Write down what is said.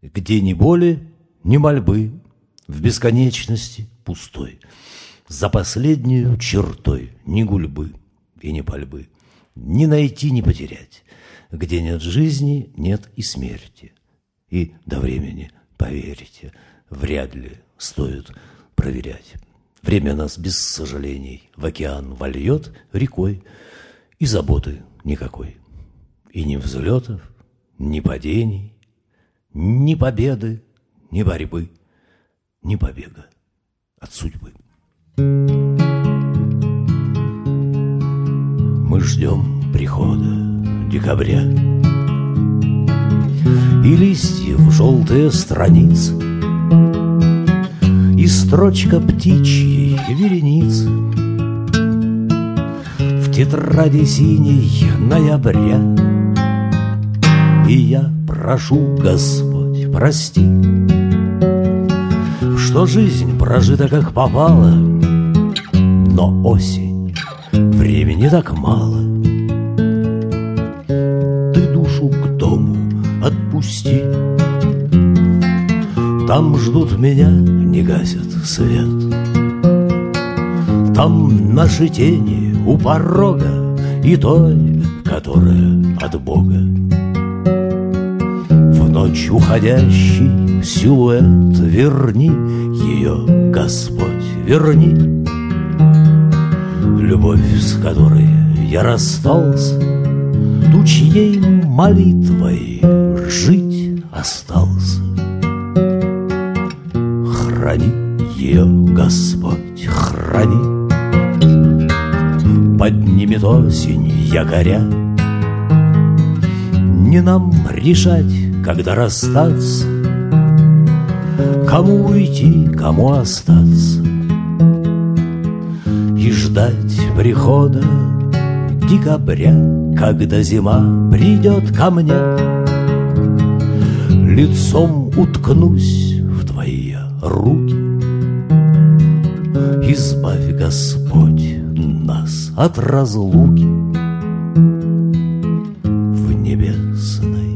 где ни боли, ни мольбы, в бесконечности пустой, за последнюю чертой ни гульбы и ни пальбы, ни найти, ни потерять, где нет жизни, нет и смерти. И до времени, поверите, вряд ли стоит проверять. Время нас без сожалений в океан вольет рекой, и заботы никакой, и ни взлетов, ни падений, ни победы, ни борьбы, ни побега от судьбы. Мы ждем прихода декабря и листьев желтые страницы, и строчка птичьей вереницы в тетради синей ноября. И я прошу, Господь, прости, что жизнь прожита как попало, но осень, времени так мало. Ты душу к дому отпусти, там ждут меня, не гасят свет. Там наши тени у порога и той, которая от Бога. В ночь уходящий силуэт верни, ее, Господь, верни. Любовь, с которой я расстался, ту, чьей молитвой жить остался. Храни ее, Господь, храни. Поднимет осень якоря. Не нам решать, когда расстаться, кому уйти, кому остаться, и ждать прихода декабря, когда зима придет ко мне. Лицом уткнусь в твои руки. Избавь, Господь, нас от разлуки в небесной